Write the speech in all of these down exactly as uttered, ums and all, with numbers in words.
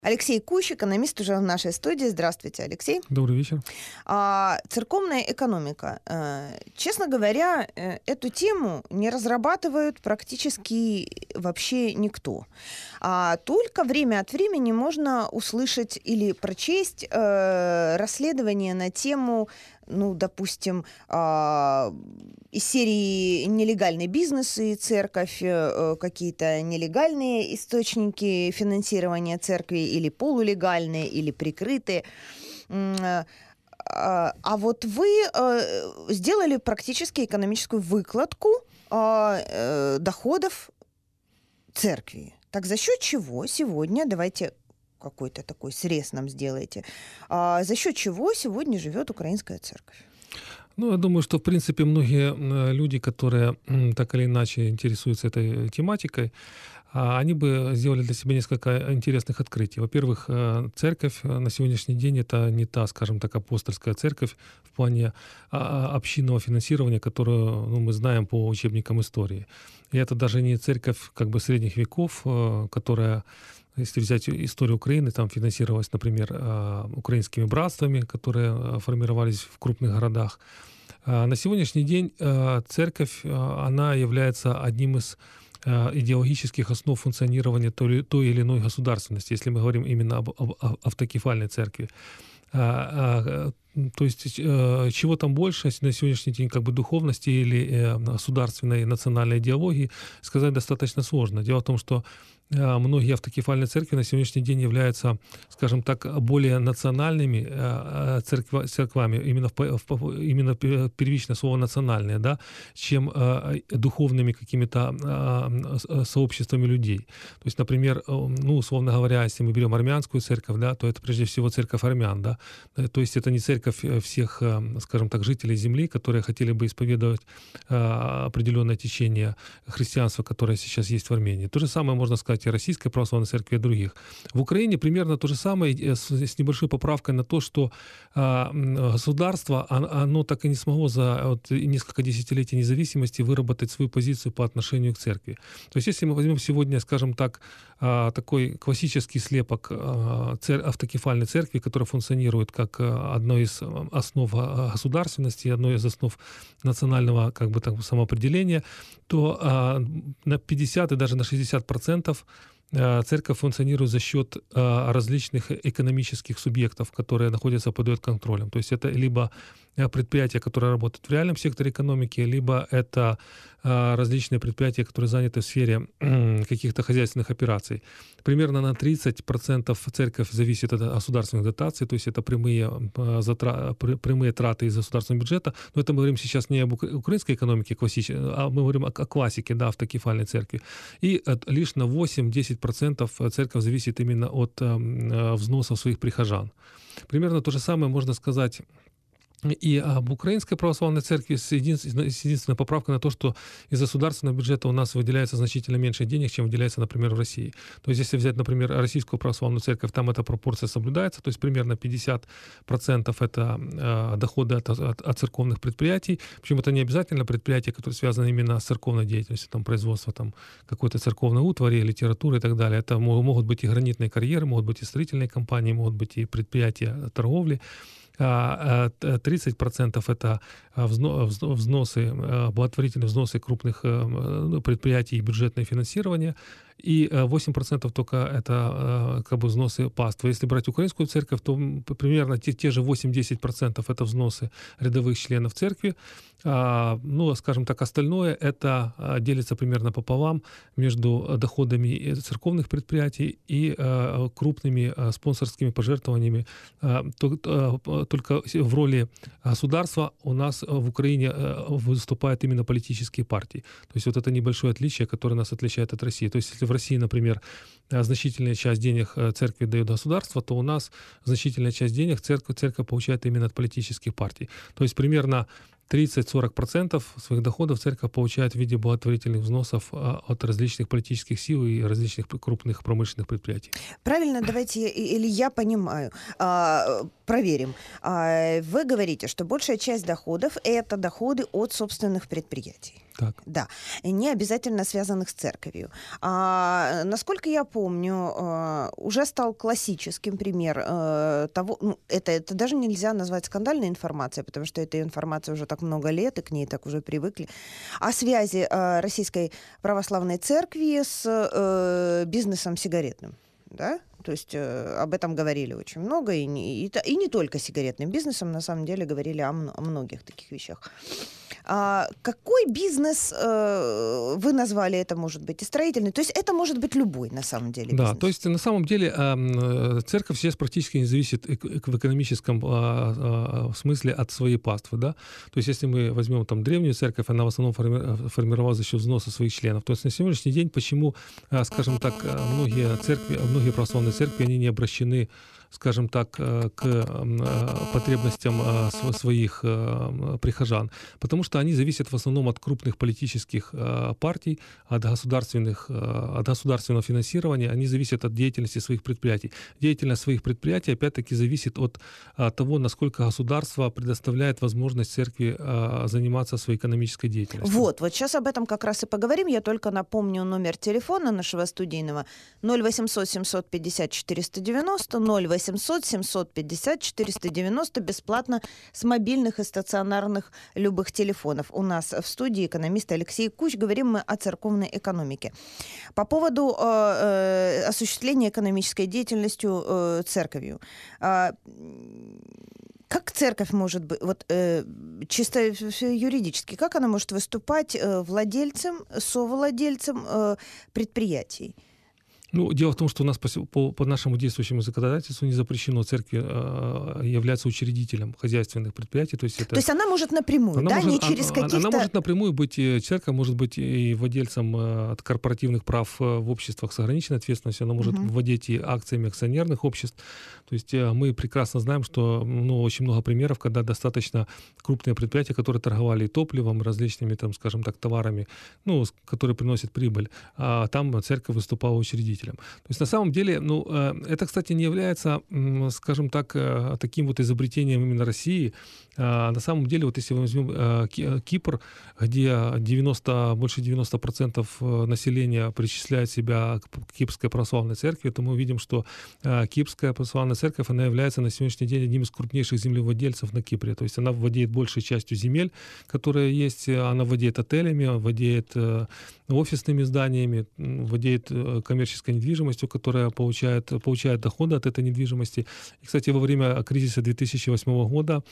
Алексей Кущ, экономист, уже в нашей студии. Здравствуйте, Алексей. Добрый вечер. А, церковная экономика. Честно говоря, эту тему не разрабатывают практически вообще никто. А только время от времени можно услышать или прочесть э, расследование на тему, ну, допустим, э, из серии «Нелегальный бизнес и церковь», э, какие-то нелегальные источники финансирования церкви или полулегальные, или прикрытые. А вот вы э, сделали практически экономическую выкладку э, доходов церкви. Так за счет чего сегодня, давайте какой-то такой срез нам сделайте, а за счет чего сегодня живет украинская церковь? Ну, я думаю, что, в принципе, многие люди, которые так или иначе интересуются этой тематикой, они бы сделали для себя несколько интересных открытий. Во-первых, церковь на сегодняшний день — это не та, скажем так, апостольская церковь в плане общинного финансирования, которую, ну, мы знаем по учебникам истории. И это даже не церковь как бы средних веков, которая, если взять историю Украины, там финансировалась, например, украинскими братствами, которые формировались в крупных городах. На сегодняшний день церковь, она является одним из идеологических основ функционирования той, той или иной государственности, если мы говорим именно об, об автокефальной церкви. То есть чего там больше на сегодняшний день, как бы духовности или государственной национальной идеологии, сказать достаточно сложно. Дело в том, что многие автокефальные церкви на сегодняшний день являются, скажем так, более национальными церква, церквами, именно, в, именно первичное слово «национальное», да, чем духовными какими-то сообществами людей. То есть, например, ну, условно говоря, если мы берем армянскую церковь, да, то это прежде всего церковь армян. Да, то есть это не церковь всех, скажем так, жителей земли, которые хотели бы исповедовать определенное течение христианства, которое сейчас есть в Армении. То же самое можно сказать и о Российской православной церкви, и о других. В Украине примерно то же самое, с, с небольшой поправкой на то, что государство, оно так и не смогло за вот, несколько десятилетий независимости выработать свою позицию по отношению к церкви. То есть если мы возьмем сегодня, скажем так, такой классический слепок автокефальной церкви, которая функционирует как одно из основ государственности, одно из основ национального, как бы, так, самоопределения, то на пятьдесят и даже на шестьдесят процентов церковь функционирует за счет различных экономических субъектов, которые находятся под ее контролем. То есть это либо предприятия, которые работают в реальном секторе экономики, либо это различные предприятия, которые заняты в сфере каких-то хозяйственных операций. Примерно на тридцать процентов церковь зависит от государственных дотаций, то есть это прямые, затра... прямые траты из государственного бюджета. Но это мы говорим сейчас не об украинской экономике классической, а мы говорим о классике, да, автокефальной церкви. И лишь на восемь-десять процентов церковь зависит именно от взносов своих прихожан. Примерно то же самое можно сказать и об Украинской православной церкви, с единственной, с единственной поправкой на то, что из государственного бюджета у нас выделяется значительно меньше денег, чем выделяется, например, в России. То есть если взять, например, Российскую православную церковь, там эта пропорция соблюдается, то есть примерно пятьдесят процентов это э, доходы от, от, от церковных предприятий. Причем это не обязательно предприятия, которые связаны именно с церковной деятельностью, там производство там, какой-то церковной утвари, литературы и так далее. Это могут быть и гранитные карьеры, могут быть и строительные компании, могут быть и предприятия торговли. тридцать процентов это взносы, благотворительные взносы крупных предприятий и бюджетное финансирование, и восемь процентов только это как бы взносы паствы. Если брать украинскую церковь, то примерно те, те же восемь-десять процентов это взносы рядовых членов церкви. Ну, скажем так, остальное это делится примерно пополам между доходами церковных предприятий и крупными спонсорскими пожертвованиями. Только в роли государства у нас в Украине выступают именно политические партии. То есть вот это небольшое отличие, которое нас отличает от России. То есть если в России, например, значительная часть денег церкви дает государство, то у нас значительная часть денег церковь, церковь получает именно от политических партий. То есть примерно тридцать-сорок процентов своих доходов церковь получает в виде благотворительных взносов от различных политических сил и различных крупных промышленных предприятий. Правильно, давайте, или я понимаю, проверим. Вы говорите, что большая часть доходов – это доходы от собственных предприятий. Так. Да, не обязательно связанных с церковью. А, насколько я помню, а, уже стал классическим пример а, того, ну, это, это даже нельзя назвать скандальной информацией, потому что эта информация уже так много лет, и к ней так уже привыкли, о связи а, Российской Православной Церкви с а, бизнесом сигаретным. Да? То есть э, об этом говорили очень много, и не, и, и не только сигаретным бизнесом, на самом деле говорили о, о многих таких вещах. А, какой бизнес э, вы назвали это, может быть, и строительный? То есть это может быть любой, на самом деле, бизнес. Да, то есть на самом деле э, церковь сейчас практически не зависит в экономическом э, э, смысле от своей паствы. Да? То есть если мы возьмем там древнюю церковь, она в основном форми- формировалась за счет взноса своих членов. То есть на сегодняшний день почему, э, скажем так, многие церкви, многие православные церкви, они не обращены, скажем так, к потребностям своих прихожан, потому что они зависят в основном от крупных политических партий, от, государственных, от государственного финансирования, они зависят от деятельности своих предприятий. Деятельность своих предприятий, опять-таки, зависит от того, насколько государство предоставляет возможность церкви заниматься своей экономической деятельностью. Вот, вот сейчас об этом как раз и поговорим. Я только напомню номер телефона нашего студийного ноль восемьсот семьсот пятьдесят четыреста девяносто, ноль восемьсот семьсот пятьдесят четыреста девяносто, бесплатно с мобильных и стационарных любых телефонов. У нас в студии экономист Алексей Куч. Говорим мы о церковной экономике. По поводу э, э, осуществления экономической деятельностью э, церковью. Э, Как церковь может быть, вот э, чисто юридически, как она может выступать э, владельцем, совладельцем э, предприятий? Ну, дело в том, что у нас по, по, по нашему действующему законодательству не запрещено церкви э, являться учредителем хозяйственных предприятий. То есть, это, то есть она может напрямую, она да, может, не через она, каких-то... Она может напрямую быть, церковь может быть и владельцем э, от корпоративных прав в обществах с ограниченной ответственностью, она может uh-huh. владеть и акциями акционерных обществ. То есть э, мы прекрасно знаем, что ну, очень много примеров, когда достаточно крупные предприятия, которые торговали и топливом, различными, там, скажем так, товарами, ну, которые приносят прибыль, а там церковь выступала учредителем. То есть на самом деле, ну, это, кстати, не является, скажем так, таким вот изобретением именно России. На самом деле, вот если мы возьмем Кипр, где девяносто, больше девяносто процентов населения причисляет себя к Кипрской православной церкви, то мы увидим, что Кипрская православная церковь, она является на сегодняшний день одним из крупнейших землевладельцев на Кипре. То есть она владеет большей частью земель, которые есть, она владеет отелями, владеет офисными зданиями, владеет коммерческой недвижимостью, которая получает, получает доходы от этой недвижимости. И, кстати, во время кризиса две тысячи восьмого года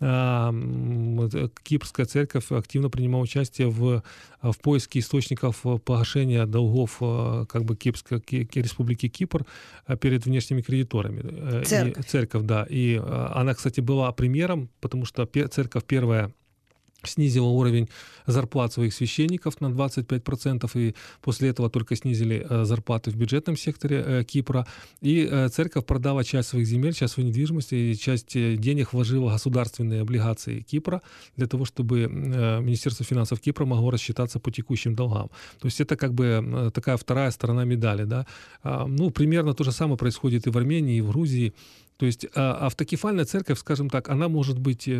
Кипрская церковь активно принимала участие в, в поиске источников погашения долгов как бы Кипрской республики Кипр перед внешними кредиторами. Церковь. И, церковь, да. И она, кстати, была примером, потому что церковь первая снизила уровень зарплат своих священников на двадцать пять процентов, и после этого только снизили зарплаты в бюджетном секторе Кипра. И церковь продала часть своих земель, часть своей недвижимости, и часть денег вложила в государственные облигации Кипра для того, чтобы Министерство финансов Кипра могло рассчитаться по текущим долгам. То есть это как бы такая вторая сторона медали. Да? Ну, примерно то же самое происходит и в Армении, и в Грузии. То есть автокефальная церковь, скажем так, она может быть...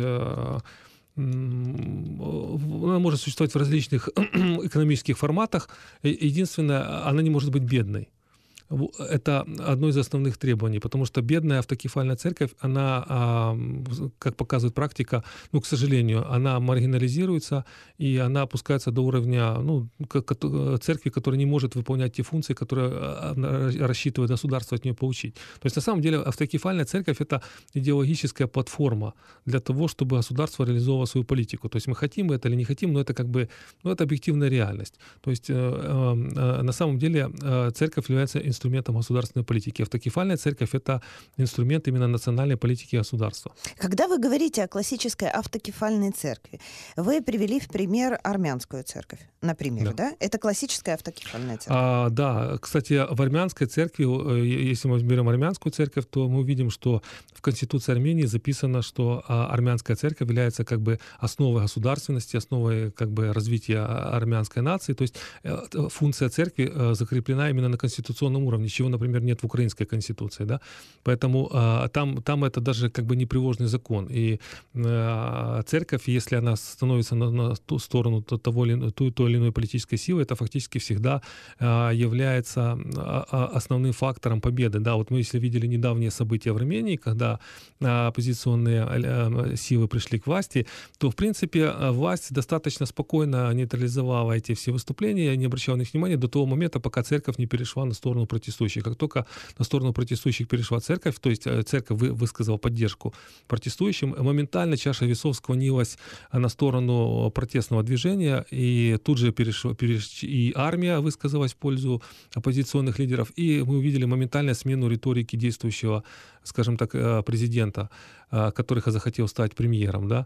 Она может существовать в различных экономических форматах. Единственное, она не может быть бедной. Это одно из основных требований, потому что бедная автокефальная церковь, она, как показывает практика, ну, к сожалению, она маргинализируется, и она опускается до уровня ну, церкви, которая не может выполнять те функции, которые рассчитывает государство от нее получить. То есть, на самом деле, автокефальная церковь — это идеологическая платформа для того, чтобы государство реализовывало свою политику. То есть мы хотим это или не хотим, но это как бы ну, это объективная реальность. То есть, на самом деле, церковь является инструментом инструментом государственной политики. Автокефальная церковь — это инструмент именно национальной политики государства. Когда вы говорите о классической автокефальной церкви, вы привели в пример армянскую церковь, например, да? да? Это классическая автокефальная церковь. А, да, кстати, в армянской церкви, если мы берем армянскую церковь, то мы увидим, что в Конституции Армении записано, что армянская церковь является как бы основой государственности, основой как бы развития армянской нации. То есть функция церкви закреплена именно на конституционном уровне. уровне, чего, например, нет в украинской конституции, да, поэтому э, там, там это даже как бы непреложный закон, и э, церковь, если она становится на, на ту сторону того или, той, той или иной политической силы, это фактически всегда э, является основным фактором победы, да, вот мы, если видели недавние события в Армении, когда э, оппозиционные э, силы пришли к власти, то, в принципе, власть достаточно спокойно нейтрализовала эти все выступления, не обращала на них внимания до того момента, пока церковь не перешла на сторону протестующих. Как только на сторону протестующих перешла церковь, то есть церковь высказала поддержку протестующим, моментально чаша весов склонилась на сторону протестного движения, и тут же перешла, переш... и армия высказалась в пользу оппозиционных лидеров, и мы увидели моментальную смену риторики действующего, скажем так, президента, который захотел стать премьером, да.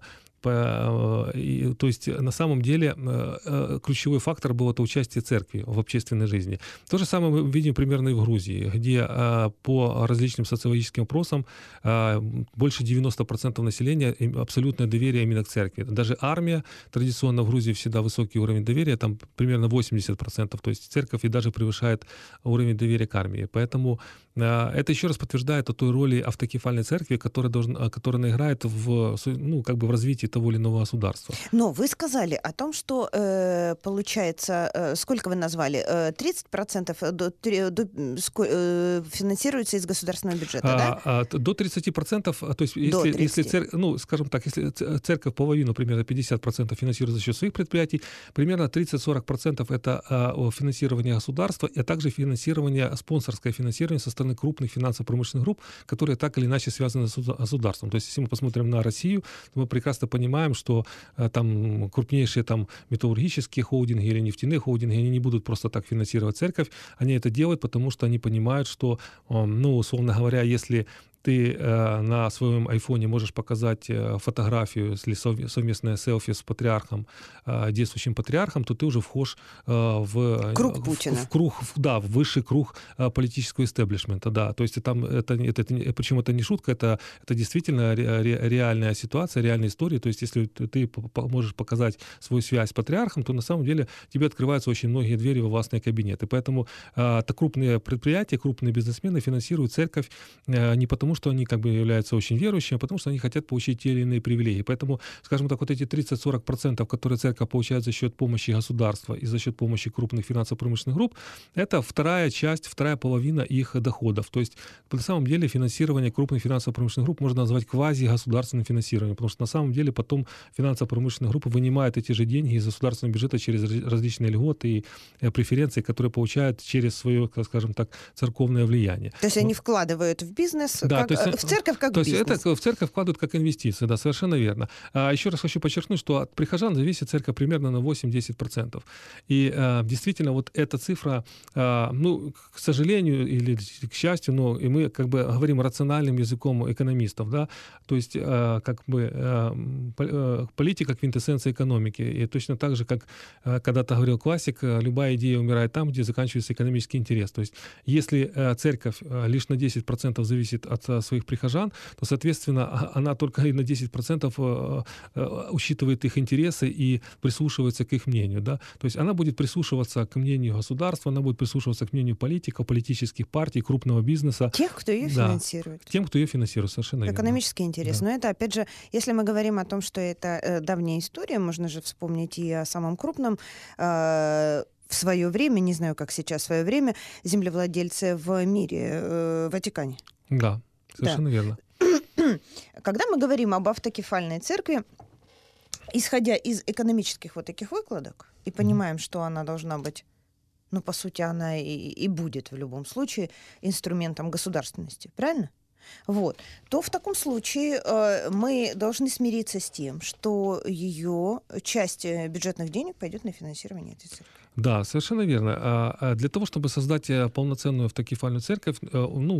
И, то есть на самом деле ключевой фактор был это участие церкви в общественной жизни. То же самое мы видим примерно и в Грузии, где по различным социологическим опросам больше девяносто процентов населения абсолютное доверие именно к церкви. Даже армия, традиционно в Грузии всегда высокий уровень доверия, там примерно восемьдесят процентов, то есть церковь и даже превышает уровень доверия к армии. Поэтому это еще раз подтверждает о той роли автокефальной церкви, которая, должна, которая играет в, ну, как бы в развитии того или иного государства. Но вы сказали о том, что э, получается, э, сколько вы назвали, э, тридцать процентов до, до, э, финансируется из государственного бюджета, а, да? А, до тридцати процентов, то есть если, если церковь, ну, скажем так, если церковь половину, примерно пятьдесят процентов финансирует за счет своих предприятий, примерно тридцать-сорок процентов это а, финансирование государства, а также финансирование, спонсорское финансирование со стороны крупных финансово-промышленных групп, которые так или иначе связаны с государством. То есть если мы посмотрим на Россию, то мы прекрасно понимаем, что э, там крупнейшие там металлургические холдинги или нефтяные холдинги, они не будут просто так финансировать церковь, они это делают, потому что они понимают, что, э, ну, условно говоря, если ты э, на своем айфоне можешь показать э, фотографию или совместное селфи с патриархом, э, действующим патриархом, то ты уже вхож э, в круг Путина. В, в круг, в, да, в высший круг э, политического истеблишмента, да. То есть там это, это, это причем это не шутка, это, это действительно ре, ре, реальная ситуация, реальная история. То есть если ты можешь показать свою связь с патриархом, то на самом деле тебе открываются очень многие двери во властные кабинеты. Поэтому э, это крупные предприятия, крупные бизнесмены финансируют церковь э, не потому, что они как бы являются очень верующими, а потому что они хотят получить те или иные привилегии. Поэтому, скажем так, вот эти тридцать-сорок процентов, которые церковь получает за счет помощи государства и за счет помощи крупных финансово-промышленных групп, это вторая часть, вторая половина их доходов. То есть, на самом деле, финансирование крупных финансово-промышленных групп можно назвать квази-государственным финансированием, потому что на самом деле потом финансово-промышленные группы вынимают эти же деньги из государственного бюджета через различные льготы и преференции, которые получают через свое, скажем так, церковное влияние. То есть вот. Они вкладывают в бизнес, да, как, то есть, в церковь как то бизнес. То есть это в церковь вкладывают как инвестиции, да, совершенно верно. А еще раз хочу подчеркнуть, что от прихожан зависит церковь примерно на восемь-десять процентов. И а, действительно вот эта цифра, а, ну, к сожалению или к счастью, но и мы как бы говорим рациональным языком экономистов, да, то есть а, как бы а, политика квинтэссенция экономики. И точно так же, как а, когда-то говорил классик, любая идея умирает там, где заканчивается экономический интерес. То есть если а, церковь а, лишь на десять процентов зависит от а, своих прихожан, то, соответственно, она только и на десять процентов а, а, учитывает их интересы и прислушивается к их мнению. Да? То есть она будет прислушиваться к мнению государства, она будет прислушиваться к мнению политиков, политических партий, крупного бизнеса. Тех, кто ее да. финансирует. Тем, кто ее финансирует, совершенно верно. Экономический интерес. Да. Но это, опять же, если мы говорим о том, что это э, давняя история, можно же вспомнить и о самом крупном э, в свое время, не знаю, как сейчас, в свое время, землевладельцы в мире, э, в Ватикане. Да, совершенно да. верно. Когда мы говорим об автокефальной церкви, исходя из экономических вот таких выкладок, и понимаем, mm-hmm. что она должна быть, ну, по сути, она и, и будет в любом случае инструментом государственности, правильно? Вот. То в таком случае э, мы должны смириться с тем, что ее часть бюджетных денег пойдет на финансирование этой церкви. Да, совершенно верно. А для того, чтобы создать полноценную автокефальную церковь, ну,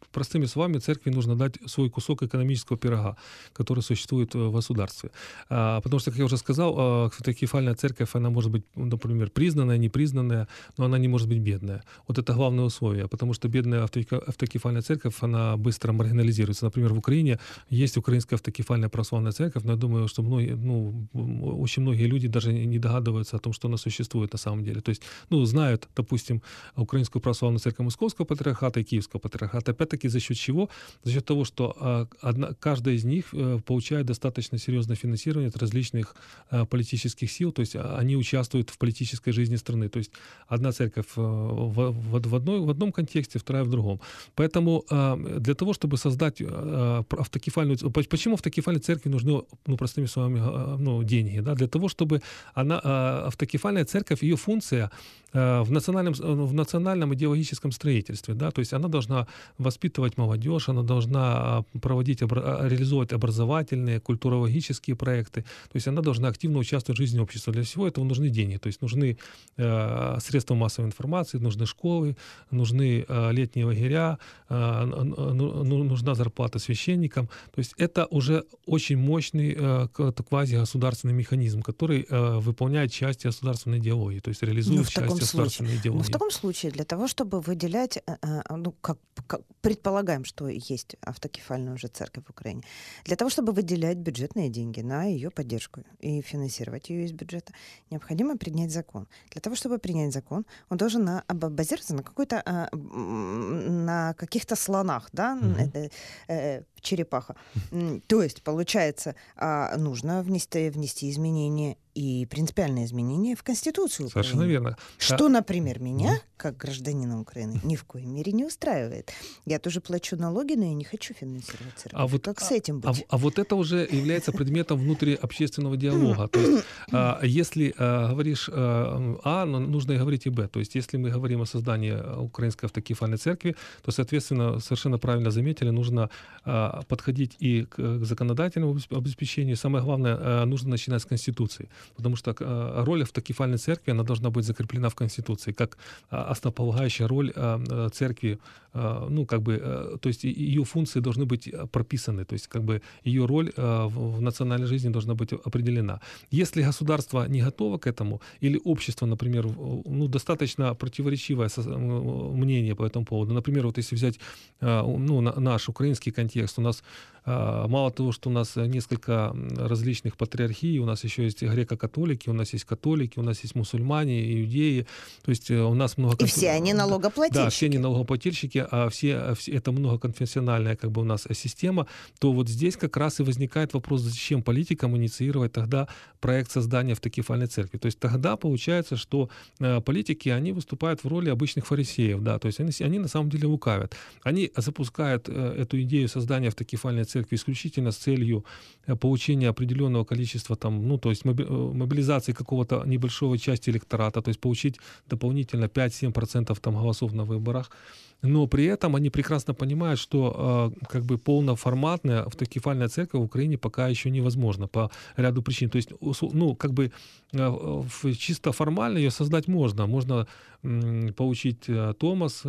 простыми словами, церкви нужно дать свой кусок экономического пирога, который существует в государстве. Потому что, как я уже сказал, автокефальная церковь, она может быть, например, признанная, непризнанная, но она не может быть бедная. Вот это главное условие, потому что бедная автокефальная церковь, она быстро маргинализируется. Например, в Украине есть украинская автокефальная православная церковь, но я думаю, что многие, ну, очень многие люди даже не догадываются о том, что она существует на самом деле. То есть, ну, знают, допустим, Украинскую православную церковь Московского патриархата и Киевского патриархата. Опять-таки за счет чего? За счет того, что а, одна, каждая из них а, получает достаточно серьезное финансирование от различных а, политических сил, то есть а, они участвуют в политической жизни страны. То есть одна церковь а, в, в, в, одной, в одном контексте, вторая в другом. Поэтому а, для того, чтобы создать а, автокефальную... Почему автокефальной церкви нужны, ну, простыми словами, а, ну, деньги? Да? Для того, чтобы она, а, автокефальная церковь, ее функция а, в национальном, в национальном идеологическом строительстве, да, то есть она должна воспитывать молодежь, она должна проводить, реализовывать образовательные, культурологические проекты, то есть она должна активно участвовать в жизни общества. Для всего этого нужны деньги, то есть нужны э, средства массовой информации, нужны школы, нужны э, летние лагеря, э, нужна зарплата священникам, то есть это уже очень мощный э, квазигосударственный механизм, который э, выполняет части государственной идеологии, то есть реализует части государственной идеологии. Но в таком случае, для того, чтобы выделять, ну, как, как предполагаем, что есть автокефальная уже церковь в Украине, для того, чтобы выделять бюджетные деньги на ее поддержку и финансировать ее из бюджета, необходимо принять закон. Для того, чтобы принять закон, он должен на, базироваться на какой-то, на каких-то слонах, да, mm-hmm. это, э, черепаха. Mm-hmm. То есть, получается, нужно внести, внести изменения и принципиальные изменения в Конституцию Украины. Совершенно верно. Что, а... например, меня, как гражданина Украины, ни в коей мере не устраивает. Я тоже плачу налоги, но я не хочу финансировать церковь. А вот, как с этим быть? А, а вот это уже является предметом внутриобщественного диалога. То есть, а, если а, говоришь а, А, но нужно и говорить и Б. То есть, если мы говорим о создании Украинской автокефальной церкви, то, соответственно, совершенно правильно заметили, нужно а, подходить и к, к законодательному обеспечению. Самое главное, а, нужно начинать с Конституции. Потому что э, роль автокефальной церкви, она должна быть закреплена в Конституции, как э, основополагающая роль э, церкви, э, ну, как бы, э, то есть ее функции должны быть прописаны, то есть, как бы, ее роль э, в, в национальной жизни должна быть определена. Если государство не готово к этому, или общество, например, ну, достаточно противоречивое мнение по этому поводу, например, вот если взять э, ну, наш украинский контекст, у нас мало того, что у нас несколько различных патриархий, у нас еще есть греко-католики, у нас есть католики, у нас есть мусульмане, иудеи, то есть у нас много... И все они налогоплательщики. Да, все они налогоплательщики, а все, все это многоконфессиональная как бы у нас система, то вот здесь как раз и возникает вопрос, зачем политикам инициировать тогда проект создания автокефальной церкви. То есть тогда получается, что политики, они выступают в роли обычных фарисеев, да, то есть они, они на самом деле лукавят. Они запускают эту идею создания автокефальной церкви исключительно с целью получения определенного количества, там, ну, то есть мобилизации какого-то небольшого части электората, то есть получить дополнительно пять-семь процентов там, голосов на выборах. Но при этом они прекрасно понимают, что э, как бы полноформатная автокефальная церковь в Украине пока еще невозможна по ряду причин. То есть, ну, как бы э, чисто формально ее создать можно. Можно э, получить э, Томас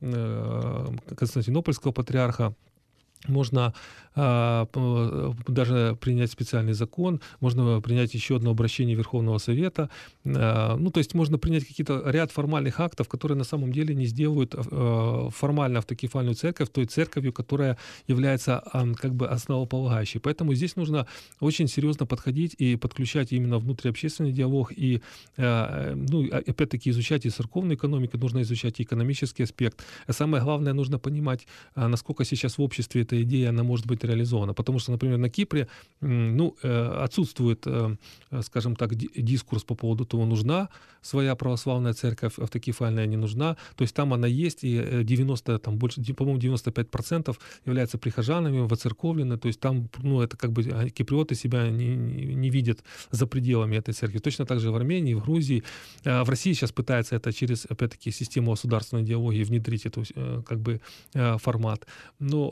э, Константинопольского патриарха, можно а, даже принять специальный закон, можно принять еще одно обращение Верховного Совета. А, ну, то есть можно принять какие-то ряд формальных актов, которые на самом деле не сделают а, формально автокефальную церковь той церковью, которая является а, как бы основополагающей. Поэтому здесь нужно очень серьезно подходить и подключать именно внутриобщественный диалог и, а, ну, опять-таки, изучать и церковную экономику, нужно изучать и экономический аспект. А самое главное, нужно понимать, а, насколько сейчас в обществе эта идея, она может быть реализована. Потому что, например, на Кипре ну, отсутствует, скажем так, дискурс по поводу того, нужна своя православная церковь, автокефальная не нужна. То есть там она есть, и девяносто, там больше, по-моему, девяносто пять процентов являются прихожанами, воцерковлены. То есть там, ну, это как бы киприоты себя не, не видят за пределами этой церкви. Точно так же в Армении, в Грузии. В России сейчас пытается это через, опять-таки, систему государственной идеологии внедрить эту как бы формат. Но насколько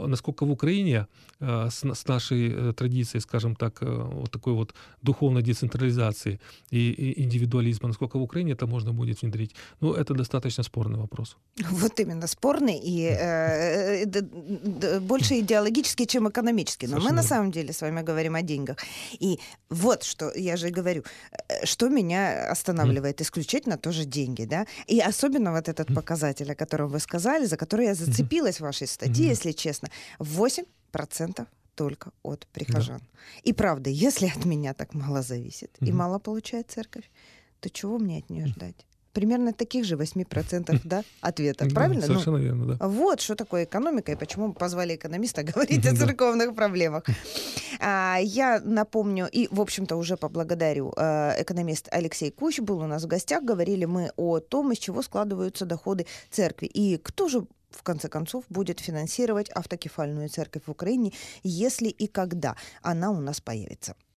в Украине с, с нашей традицией, скажем так, вот такой вот духовной децентрализации и, и индивидуализма, насколько в Украине это можно будет внедрить, ну, это достаточно спорный вопрос. Вот именно, спорный и э, д, д, больше идеологический, чем экономический. Но Совершенно мы на самом деле с вами говорим о деньгах. И вот что я же и говорю, что меня останавливает, исключительно тоже деньги, да, и особенно вот этот показатель, о котором вы сказали, за который я зацепилась в вашей статье, если честно, восемь процентов только от прихожан. Да. И правда, если от меня так мало зависит и мало получает церковь, то чего мне от нее ждать? Примерно таких же восемь процентов, да, ответов, правильно? Совершенно ну, верно, да. Вот что такое экономика и почему мы позвали экономиста говорить о церковных проблемах. А, я напомню и, в общем-то, уже поблагодарю. Экономист Алексей Кущ был у нас в гостях. Говорили мы о том, из чего складываются доходы церкви и кто же в конце концов будет финансировать автокефальную церковь в Украине, если и когда она у нас появится.